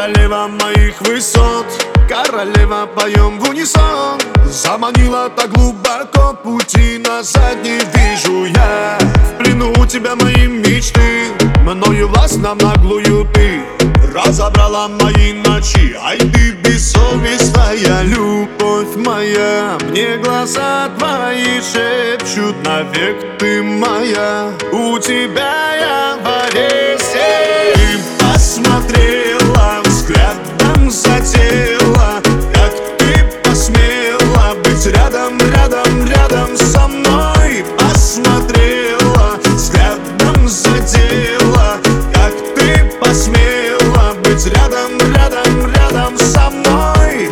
королева моих высот, королева, поем в унисон. Заманила так глубоко, пути назад не вижу я. В плену у тебя мои мечты, мною властно в наглую ты разобрала мои ночи. Ай, ты бессовестная, любовь моя. Мне глаза твои шепчут, навек ты моя. У тебя я в аресте. Ты посмотрела, взглядом задела, как ты посмела быть рядом, рядом, рядом со мной. Посмотрела, взглядом задела, как ты посмела быть рядом, рядом, рядом со мной.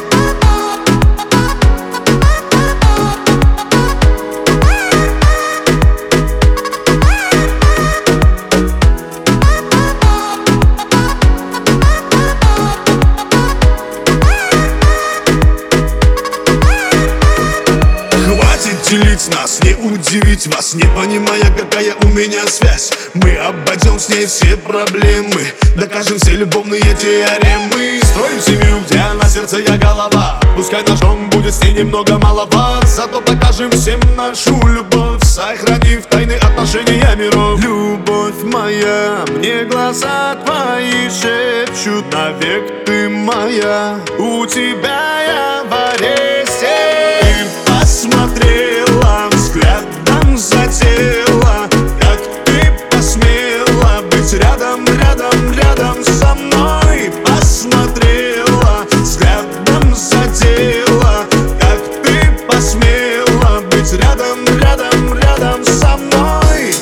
Делить нас, не удивить вас, не понимая, какая у меня связь. Мы обойдем с ней все проблемы, докажем все любовные теоремы. Строим семью, где на сердце я голова. Пускай ножом будет с ней немного маловат, зато докажем всем нашу любовь, сохранив тайны отношения миров. Любовь моя, мне глаза твои шепчут, навек ты моя. У тебя я в аресте. Ты посмотрела, взглядом задела, как ты посмела быть рядом, рядом, рядом со мной. Посмотрела, взглядом задела, как ты посмела быть рядом, рядом, рядом со мной.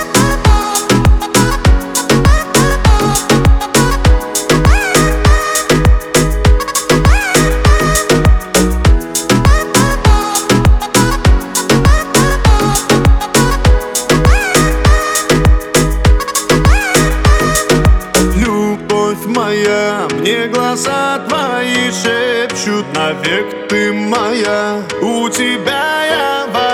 Моя, мне глаза твои шепчут, навек ты моя. У тебя я в